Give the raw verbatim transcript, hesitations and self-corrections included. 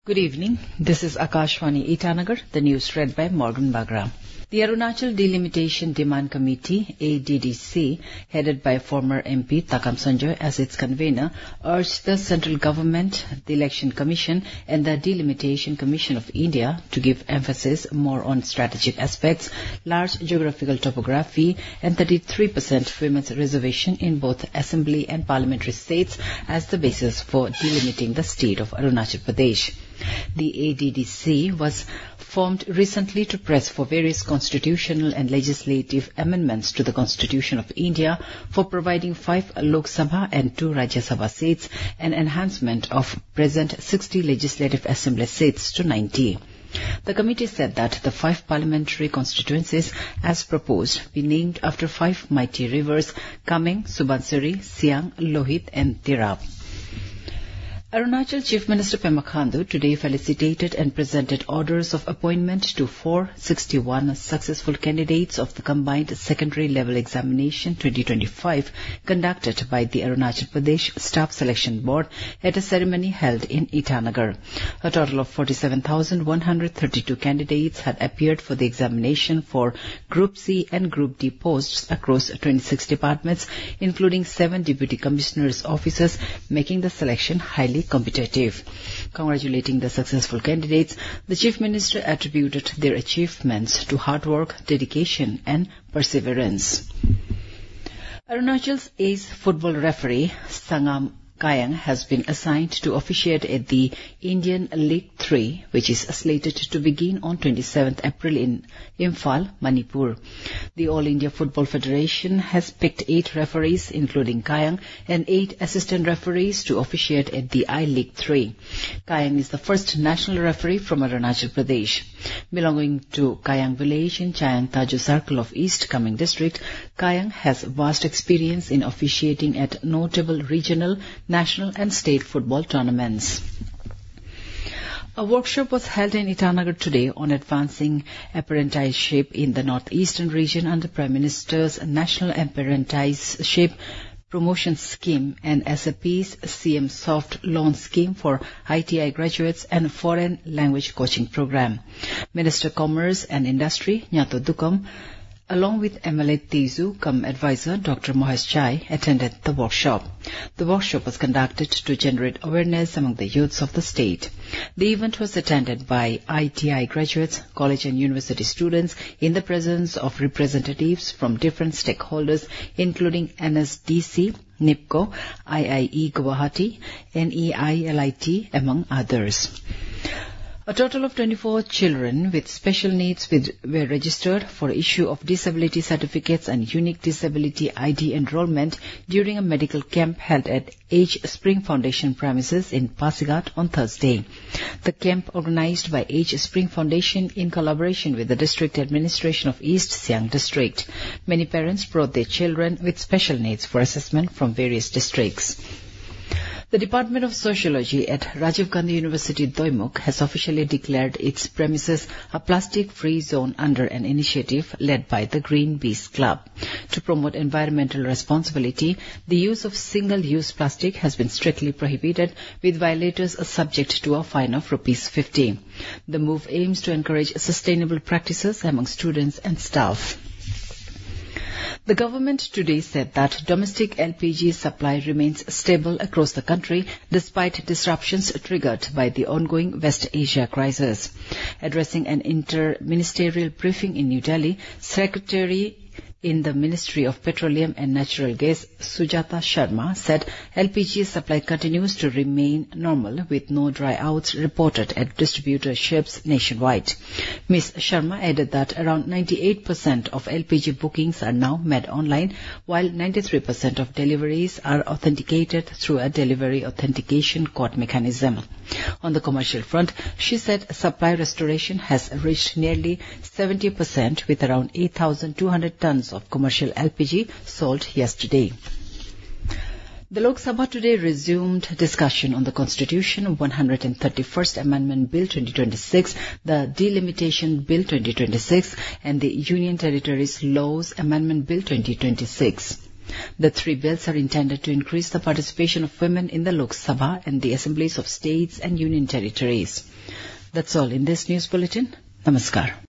Good evening. This is Akashvani Itanagar, the news read by Morgan Bagra. The Arunachal Delimitation Demand Committee, A D D C, headed by former M P Takam Sanjoy as its convener, urged the central government, the Election Commission and the Delimitation Commission of India to give emphasis more on strategic aspects, large geographical topography and thirty-three percent women's reservation in both assembly and parliamentary seats as the basis for delimiting the state of Arunachal Pradesh. The A D D C was formed recently to press for various constitutional and legislative amendments to the Constitution of India for providing five Lok Sabha and two Rajya Sabha seats and enhancement of present sixty legislative assembly seats to ninety. The committee said that the five parliamentary constituencies, as proposed, be named after five mighty rivers, Kameng, Subansiri, Siang, Lohit and Tirap. Arunachal Chief Minister Pema Khandu today felicitated and presented orders of appointment to four hundred sixty-one successful candidates of the combined secondary level examination twenty twenty-five conducted by the Arunachal Pradesh Staff Selection Board at a ceremony held in Itanagar. A total of forty-seven thousand one hundred thirty-two candidates had appeared for the examination for Group C and Group D posts across twenty-six departments, including seven Deputy Commissioners' offices, making the selection highly competitive. Congratulating the successful candidates, the Chief Minister attributed their achievements to hard work, dedication and perseverance. Arunachal's ace football referee, Sangam Kayang, has been assigned to officiate at the Indian League three, which is slated to begin on twenty-seventh April in Imphal, Manipur. The All India Football Federation has picked eight referees, including Kayang, and eight assistant referees to officiate at the I League three. Kayang is the first national referee from Arunachal Pradesh. Belonging to Kayang village in Chayan Taju Circle of East Kameng district, Kayang has vast experience in officiating at notable regional, national and state football tournaments. A workshop was held in Itanagar today on advancing apprenticeship in the northeastern region under Prime Minister's National Apprenticeship Promotion Scheme and S A P's C M Soft Loan Scheme for I T I graduates and Foreign Language Coaching Program. Minister Commerce and Industry, Nyato Dukum, along with M L A Tezu, cum advisor Doctor Mohesh Chai, attended the workshop. The workshop was conducted to generate awareness among the youths of the state. The event was attended by I T I graduates, college and university students in the presence of representatives from different stakeholders, including N S D C, NIPCO, I I E Guwahati, N E I L I T, among others. A total of twenty-four children with special needs were registered for issue of disability certificates and unique disability I D enrollment during a medical camp held at Age Spring Foundation premises in Pasigat on Thursday. The camp, organized by Age Spring Foundation in collaboration with the District Administration of East Siang District. Many parents brought their children with special needs for assessment from various districts. The Department of Sociology at Rajiv Gandhi University, Doimuk, has officially declared its premises a plastic-free zone under an initiative led by the Green Bees Club. To promote environmental responsibility, the use of single-use plastic has been strictly prohibited, with violators subject to a fine of rupees fifty. The move aims to encourage sustainable practices among students and staff. The government today said that domestic L P G supply remains stable across the country despite disruptions triggered by the ongoing West Asia crisis. Addressing an inter-ministerial briefing in New Delhi, Secretary in the Ministry of Petroleum and Natural Gas, Sujata Sharma, said L P G supply continues to remain normal with no dry-outs reported at distributorships nationwide. Miz Sharma added that around ninety-eight percent of L P G bookings are now made online, while ninety-three percent of deliveries are authenticated through a delivery authentication code mechanism. On the commercial front, she said supply restoration has reached nearly seventy percent with around eight thousand two hundred tons of commercial L P G sold yesterday. The Lok Sabha today resumed discussion on the Constitution one hundred thirty-first Amendment Bill twenty twenty-six, the Delimitation Bill twenty twenty-six, and the Union Territories Laws Amendment Bill twenty twenty-six. The three bills are intended to increase the participation of women in the Lok Sabha and the assemblies of states and union territories. That's all in this news bulletin. Namaskar.